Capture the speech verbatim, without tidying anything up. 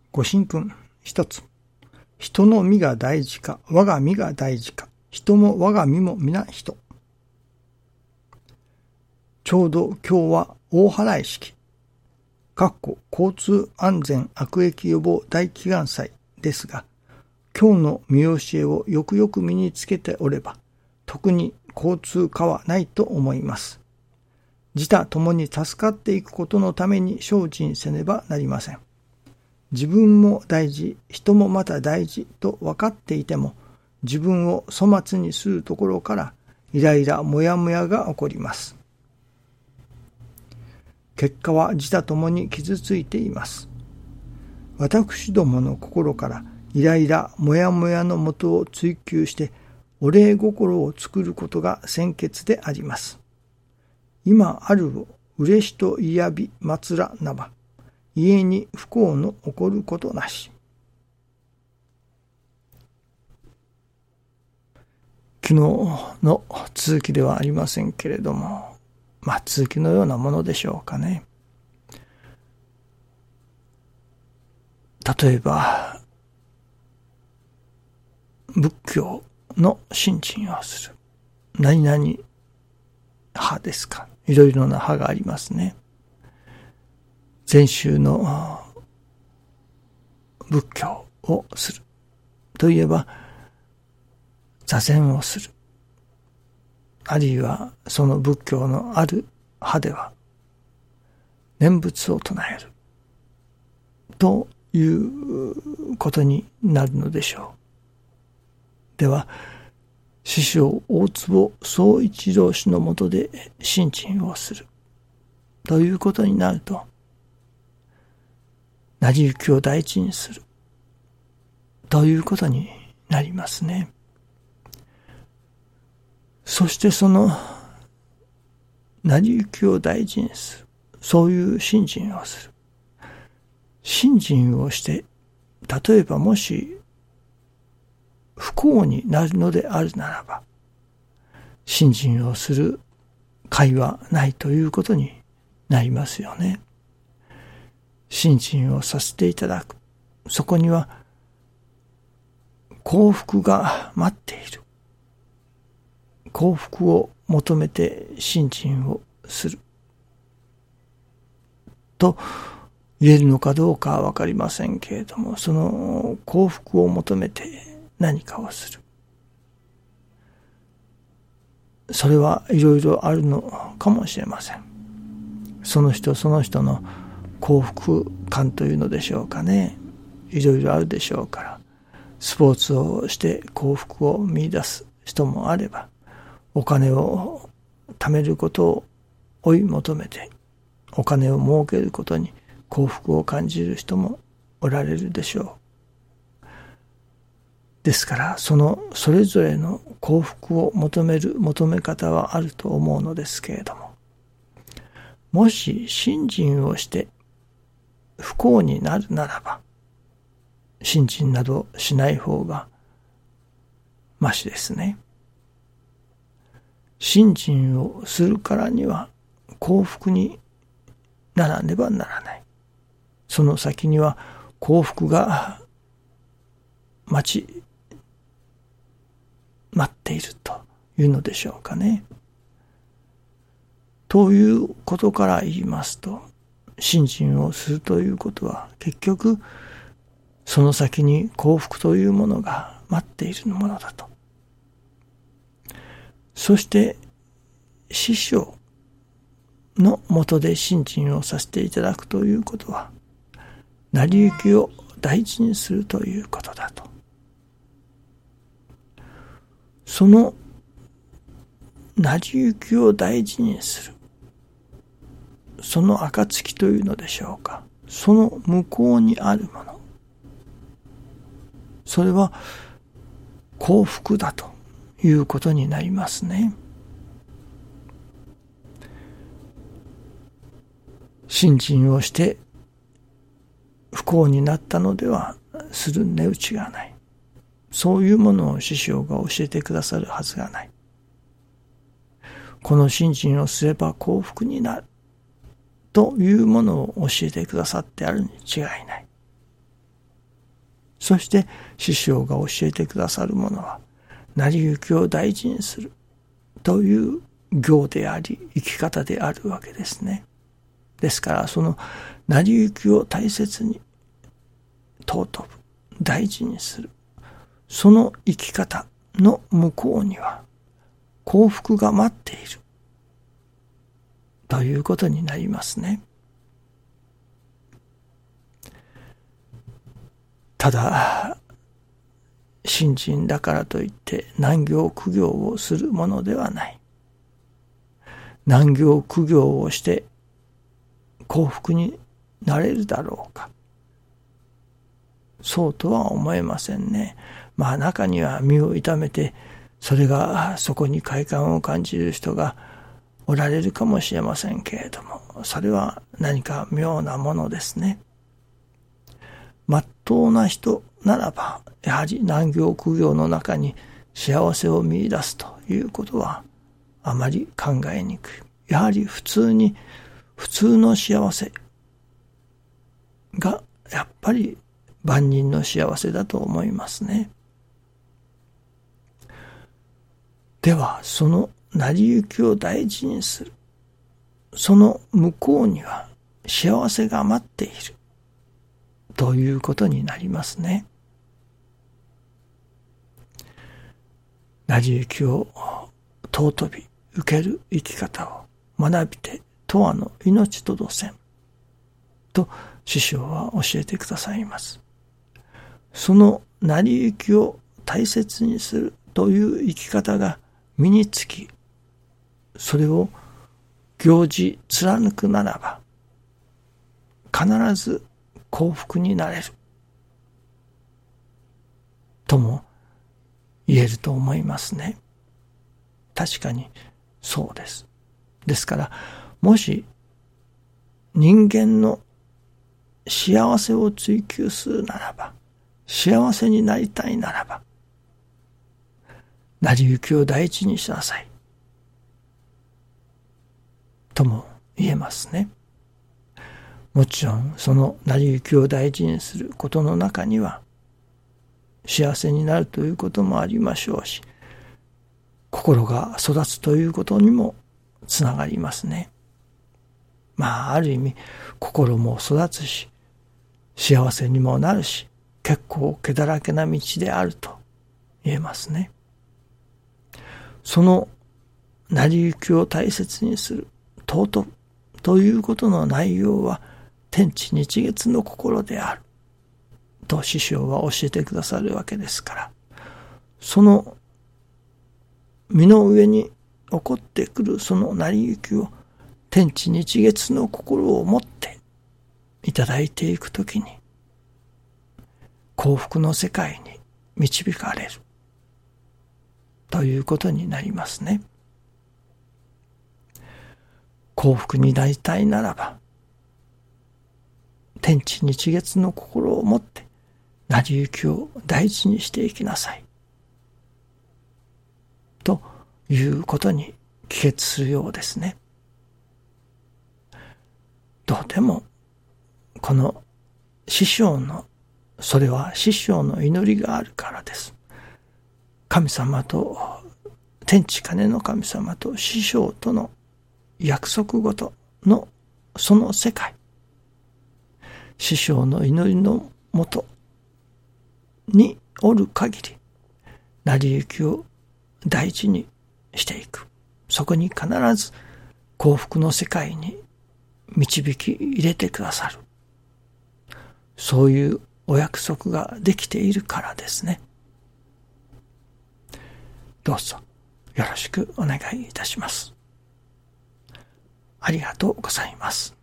ご神君一つ。人の身が大事か、我が身が大事か、人も我が身も皆人。ちょうど今日は大祓式、かっこ交通安全悪疫予防大祈願祭ですが、今日の見教えをよくよく身につけておれば、特に交通過はないと思います。自他ともに助かっていくことのために精進せねばなりません。自分も大事、人もまた大事と分かっていても、自分を粗末にするところからイライラモヤモヤが起こります。結果は自他ともに傷ついています。私どもの心からイライラモヤモヤのもとを追求してお礼心を作ることが先決であります。今あるを嬉しといやび祭らなば、家に不幸の起こることなし。昨日の続きではありませんけれども、まあ続きのようなものでしょうかね。例えば仏教の信心をする。何々派ですか。いろいろな派がありますね。禅宗の仏教をするといえば座禅をする。あるいはその仏教のある派では念仏を唱えるということになるのでしょう。では師匠大坪宗一郎氏のもとで信心をするということになると、成り行きを大事にするということになりますね。そしてその成り行きを大事にする、そういう信心をする。信心をして、例えばもし不幸になるのであるならば、信心をする甲斐はないということになりますよね。信心をさせていただく。そこには幸福が待っている。幸福を求めて信心をする。と言えるのかどうかはわかりませんけれども、その幸福を求めて何かをする。それはいろいろあるのかもしれません。その人その人の幸福感というのでしょうかね。いろいろあるでしょうから、スポーツをして幸福を見出す人もあれば、お金を貯めることを追い求めてお金を儲けることに幸福を感じる人もおられるでしょう。ですからそのそれぞれの幸福を求める求め方はあると思うのですけれども、もし信心をして不幸になるならば、信心などしない方がましですね。信心をするからには幸福にならねばならない。その先には幸福が待ち待っているというのでしょうかね。ということから言いますと、信心をするということは結局その先に幸福というものが待っているものだと。そして師匠のもとで信心をさせていただくということは、成り行きを大事にするということだと。その成り行きを大事にする、その暁というのでしょうか、その向こうにあるもの、それは幸福だということになりますね。信心をして不幸になったのではする値打ちがない。そういうものを師匠が教えてくださるはずがない。この信心をすれば幸福になるというものを教えてくださってあるに違いない。 そして師匠が教えてくださるものは、成り行きを大事にするという行であり、生き方であるわけですね。ですから、その成り行きを大切に、尊ぶ、大事にする。その生き方の向こうには、幸福が待っている。ということになりますね。ただ、信心だからといって難行苦行をするものではない。難行苦行をして幸福になれるだろうか。そうとは思えませんね。まあ中には身を痛めて、それがそこに快感を感じる人がおられるかもしれませんけれども、それは何か妙なものですね。まっとうな人ならば、やはり難行苦行の中に幸せを見出すということはあまり考えにくい。やはり普通に、普通の幸せがやっぱり万人の幸せだと思いますね。では、その成り行きを大事にする。その向こうには幸せが待っている。ということになりますね。成り行きを尊び受ける生き方を学びて、永遠の命とどせん。と師匠は教えてくださいます。その成り行きを大切にするという生き方が身につき、それを行事貫くならば、必ず幸福になれる。とも言えると思いますね。確かにそうです。ですから、もし人間の幸せを追求するならば、幸せになりたいならば、成り行きを大事にしなさい。とも言えますね。もちろんその成り行きを大事にすることの中には幸せになるということもありましょうし、心が育つということにもつながりますね。まあある意味心も育つし幸せにもなるし、結構気だらけな道であると言えますね。その成り行きを大切にする尊ぶということの内容は天地日月の心であると師匠は教えてくださるわけですから、その身の上に起こってくるその成り行きを天地日月の心を持っていただいていくときに幸福の世界に導かれるということになりますね。幸福になりたいならば、天地日月の心を持って成り行きを大事にしていきなさい。ということに帰結するようですね。どうでも、この師匠の、それは師匠の祈りがあるからです。神様と、天地金の神様と師匠との約束事のその世界、師匠の祈りのもとにおる限り、成り行きを大事にしていく。そこに必ず幸福の世界に導き入れてくださる。そういうお約束ができているからですね。どうぞよろしくお願いいたします。ありがとうございます。